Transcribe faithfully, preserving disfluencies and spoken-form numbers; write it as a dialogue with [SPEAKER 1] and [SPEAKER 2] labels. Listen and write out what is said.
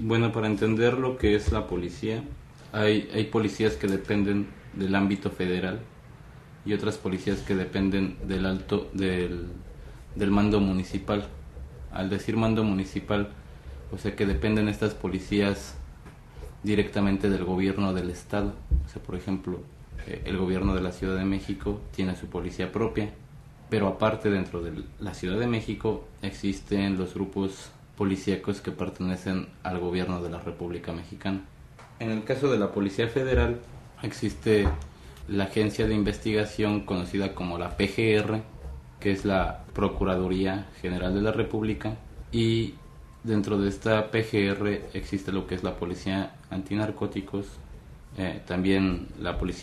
[SPEAKER 1] Bueno, para entender lo que es la policía, hay, hay policías que dependen del ámbito federal y otras policías que dependen del alto del, del mando municipal. Al decir mando municipal, o sea que dependen estas policías directamente del gobierno del estado. O sea, por ejemplo, eh, el gobierno de la Ciudad de México tiene su policía propia, pero aparte dentro de la Ciudad de México existen los grupos policíacos que pertenecen al gobierno de la República Mexicana. En el caso de la Policía Federal existe la agencia de investigación conocida como la P G R, que es la Procuraduría General de la República, y dentro de esta P G R existe lo que es la Policía Antinarcóticos, eh, también la Policía